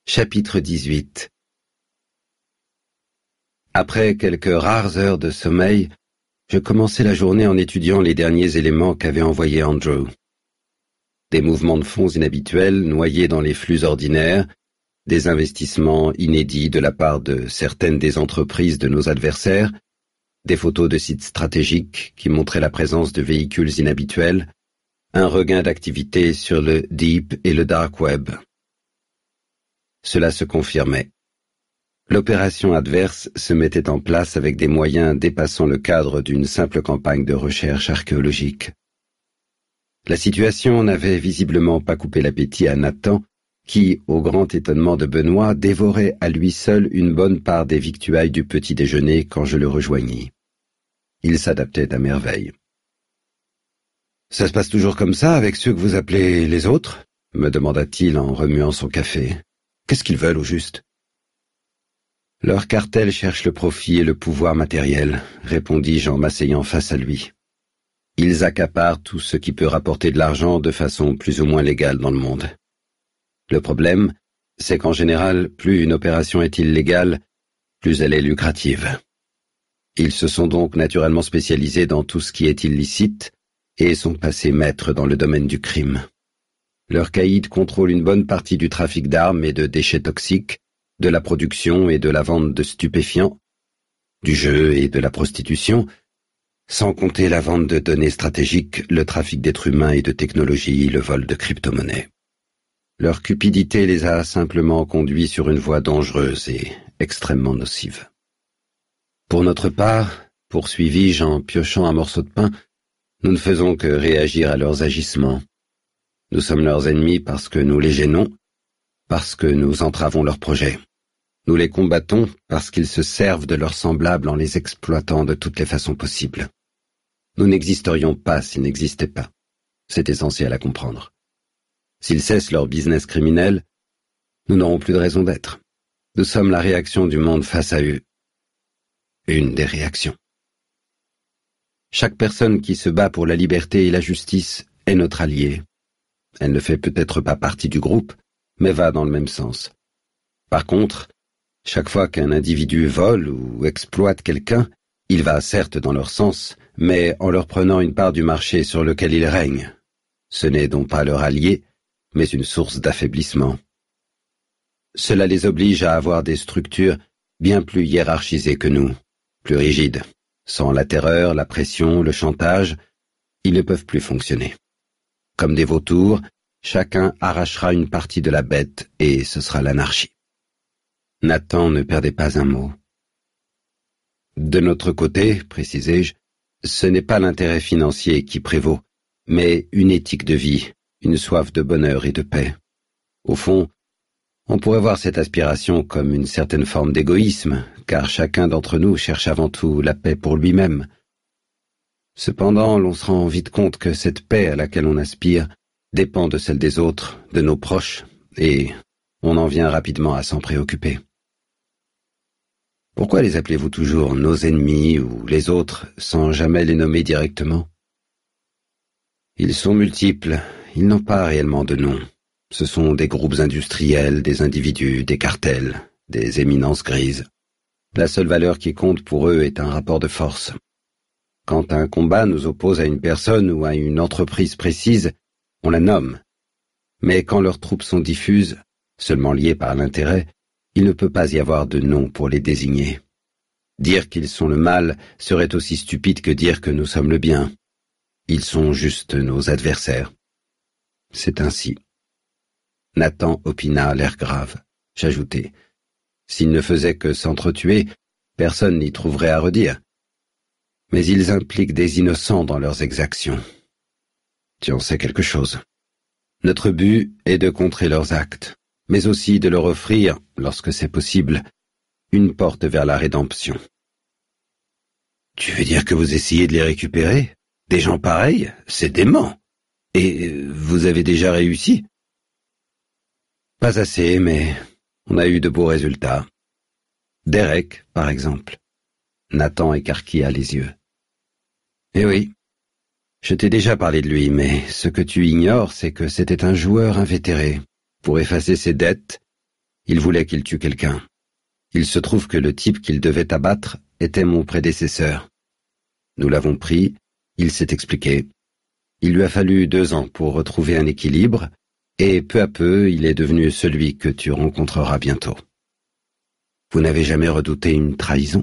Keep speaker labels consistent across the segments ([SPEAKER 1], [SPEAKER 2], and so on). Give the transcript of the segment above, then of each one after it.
[SPEAKER 1] Chapitre 18. Après quelques rares heures de sommeil, je commençai la journée en étudiant les derniers éléments qu'avait envoyés Andrew. Des mouvements de fonds inhabituels noyés dans les flux ordinaires, des investissements inédits de la part de certaines des entreprises de nos adversaires, des photos de sites stratégiques qui montraient la présence de véhicules inhabituels, un regain d'activité sur le Deep et le Dark Web. Cela se confirmait. L'opération adverse se mettait en place avec des moyens dépassant le cadre d'une simple campagne de recherche archéologique. La situation n'avait visiblement pas coupé l'appétit à Nathan, qui, au grand étonnement de Benoît, dévorait à lui seul une bonne part des victuailles du petit déjeuner quand je le rejoignis. Il s'adaptait à merveille. « Ça se passe toujours comme ça avec ceux que vous appelez les autres ?» me demanda-t-il en remuant son café. « Qu'est-ce qu'ils veulent au juste ?» « Leur cartel cherche le profit et le pouvoir matériel, » répondis-je en m'asseyant face à lui. « Ils accaparent tout ce qui peut rapporter de l'argent de façon plus ou moins légale dans le monde. Le problème, c'est qu'en général, plus une opération est illégale, plus elle est lucrative. Ils se sont donc naturellement spécialisés dans tout ce qui est illicite et sont passés maîtres dans le domaine du crime. Leurs caïds contrôlent une bonne partie du trafic d'armes et de déchets toxiques, de la production et de la vente de stupéfiants, du jeu et de la prostitution, sans compter la vente de données stratégiques, le trafic d'êtres humains et de technologies, le vol de crypto-monnaies. Leur cupidité les a simplement conduits sur une voie dangereuse et extrêmement nocive. Pour notre part, poursuivis-je en piochant un morceau de pain, nous ne faisons que réagir à leurs agissements. Nous sommes leurs ennemis parce que nous les gênons, parce que nous entravons leurs projets. Nous les combattons parce qu'ils se servent de leurs semblables en les exploitant de toutes les façons possibles. Nous n'existerions pas s'ils n'existaient pas. C'est essentiel à comprendre. S'ils cessent leur business criminel, nous n'aurons plus de raison d'être. Nous sommes la réaction du monde face à eux. Une des réactions. Chaque personne qui se bat pour la liberté et la justice est notre allié. Elle ne fait peut-être pas partie du groupe, mais va dans le même sens. Par contre, chaque fois qu'un individu vole ou exploite quelqu'un, il va certes dans leur sens, mais en leur prenant une part du marché sur lequel ils règnent. Ce n'est donc pas leur allié, mais une source d'affaiblissement. Cela les oblige à avoir des structures bien plus hiérarchisées que nous, plus rigides. Sans la terreur, la pression, le chantage, ils ne peuvent plus fonctionner. Comme des vautours, chacun arrachera une partie de la bête et ce sera l'anarchie. Nathan ne perdait pas un mot. De notre côté, précisai-je, ce n'est pas l'intérêt financier qui prévaut, mais une éthique de vie, une soif de bonheur et de paix. Au fond, on pourrait voir cette aspiration comme une certaine forme d'égoïsme, car chacun d'entre nous cherche avant tout la paix pour lui-même. Cependant, l'on se rend vite compte que cette paix à laquelle on aspire dépend de celle des autres, de nos proches, et on en vient rapidement à s'en préoccuper. Pourquoi les appelez-vous toujours nos ennemis ou les autres, sans jamais les nommer directement? Ils sont multiples, ils n'ont pas réellement de nom. Ce sont des groupes industriels, des individus, des cartels, des éminences grises. La seule valeur qui compte pour eux est un rapport de force. Quand un combat nous oppose à une personne ou à une entreprise précise, on la nomme. Mais quand leurs troupes sont diffuses, seulement liées par l'intérêt, il ne peut pas y avoir de nom pour les désigner. Dire qu'ils sont le mal serait aussi stupide que dire que nous sommes le bien. Ils sont juste nos adversaires. C'est ainsi. Nathan opina l'air grave. J'ajoutai. S'ils ne faisaient que s'entretuer, personne n'y trouverait à redire. Mais ils impliquent des innocents dans leurs exactions. Tu en sais quelque chose. Notre but est de contrer leurs actes, mais aussi de leur offrir, lorsque c'est possible, une porte vers la rédemption. Tu veux dire que vous essayez de les récupérer? Des gens pareils? C'est dément. Et vous avez déjà réussi? Pas assez, mais on a eu de beaux résultats. Derek, par exemple. Nathan écarquilla les yeux. Eh oui, je t'ai déjà parlé de lui, mais ce que tu ignores, c'est que c'était un joueur invétéré. Pour effacer ses dettes, Il voulait qu'il tue quelqu'un. Il se trouve que le type qu'il devait abattre était mon prédécesseur. Nous l'avons pris, il s'est expliqué. Il lui a fallu 2 ans pour retrouver un équilibre, et peu à peu, il est devenu celui que tu rencontreras bientôt. Vous n'avez jamais redouté une trahison?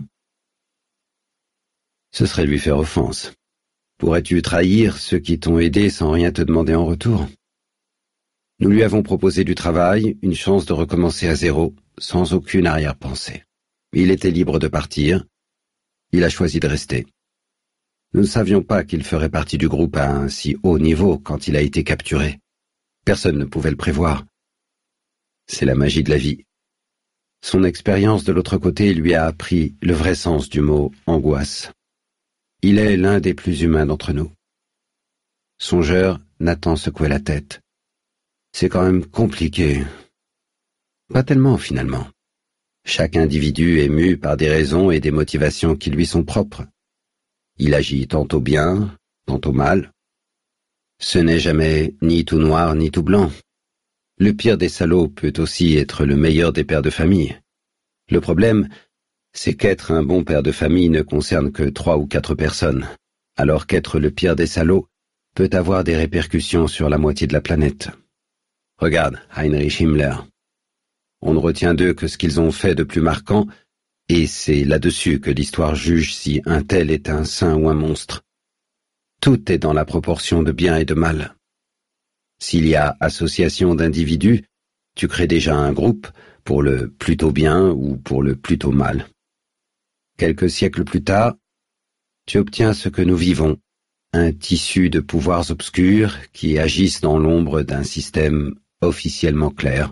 [SPEAKER 1] Ce serait lui faire offense. Pourrais-tu trahir ceux qui t'ont aidé sans rien te demander en retour? Nous lui avons proposé du travail, une chance de recommencer à zéro, sans aucune arrière-pensée. Il était libre de partir. Il a choisi de rester. Nous ne savions pas qu'il ferait partie du groupe à un si haut niveau quand il a été capturé. Personne ne pouvait le prévoir. C'est la magie de la vie. Son expérience de l'autre côté lui a appris le vrai sens du mot angoisse. Il est l'un des plus humains d'entre nous. Songeur, Nathan secouait la tête. C'est quand même compliqué. Pas tellement, finalement. Chaque individu est mu par des raisons et des motivations qui lui sont propres. Il agit tantôt bien, tantôt mal. Ce n'est jamais ni tout noir ni tout blanc. Le pire des salauds peut aussi être le meilleur des pères de famille. Le problème, c'est qu'être un bon père de famille ne concerne que 3 ou 4 personnes, alors qu'être le pire des salauds peut avoir des répercussions sur la moitié de la planète. Regarde, Heinrich Himmler. On ne retient d'eux que ce qu'ils ont fait de plus marquant, et c'est là-dessus que l'histoire juge si un tel est un saint ou un monstre. Tout est dans la proportion de bien et de mal. S'il y a association d'individus, tu crées déjà un groupe pour le plutôt bien ou pour le plutôt mal. Quelques siècles plus tard, tu obtiens ce que nous vivons, un tissu de pouvoirs obscurs qui agissent dans l'ombre d'un système officiellement clair.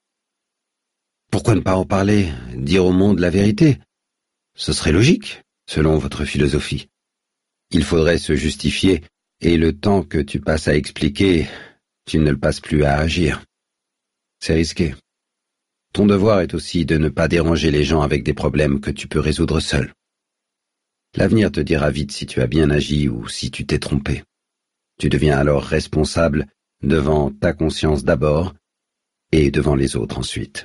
[SPEAKER 1] Pourquoi ne pas en parler, dire au monde la vérité? Ce serait logique, selon votre philosophie. Il faudrait se justifier, et le temps que tu passes à expliquer, tu ne le passes plus à agir. C'est risqué. Ton devoir est aussi de ne pas déranger les gens avec des problèmes que tu peux résoudre seul. L'avenir te dira vite si tu as bien agi ou si tu t'es trompé. Tu deviens alors responsable devant ta conscience d'abord et devant les autres ensuite.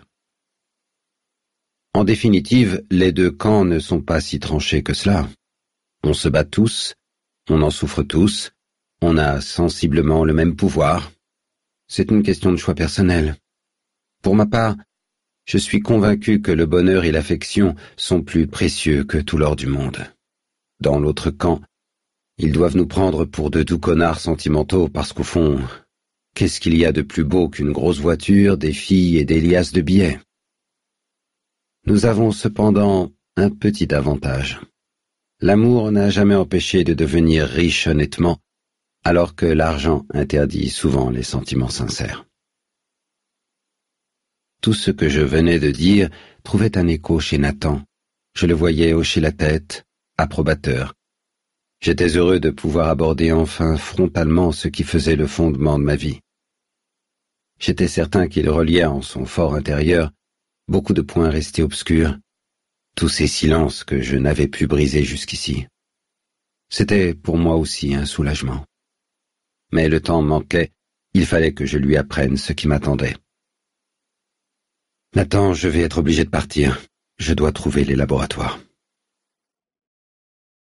[SPEAKER 1] En définitive, les 2 camps ne sont pas si tranchés que cela. On se bat tous, on en souffre tous, on a sensiblement le même pouvoir. C'est une question de choix personnel. Pour ma part, je suis convaincu que le bonheur et l'affection sont plus précieux que tout l'or du monde. Dans l'autre camp, ils doivent nous prendre pour de doux connards sentimentaux parce qu'au fond, qu'est-ce qu'il y a de plus beau qu'une grosse voiture, des filles et des liasses de billets? Nous avons cependant un petit avantage. L'amour n'a jamais empêché de devenir riche honnêtement, alors que l'argent interdit souvent les sentiments sincères. Tout ce que je venais de dire trouvait un écho chez Nathan. Je le voyais hocher la tête, approbateur. J'étais heureux de pouvoir aborder enfin frontalement ce qui faisait le fondement de ma vie. J'étais certain qu'il reliait en son fort intérieur beaucoup de points restés obscurs, tous ces silences que je n'avais pu briser jusqu'ici. C'était pour moi aussi un soulagement. Mais le temps manquait, il fallait que je lui apprenne ce qui m'attendait. Nathan, je vais être obligé de partir. Je dois trouver les laboratoires.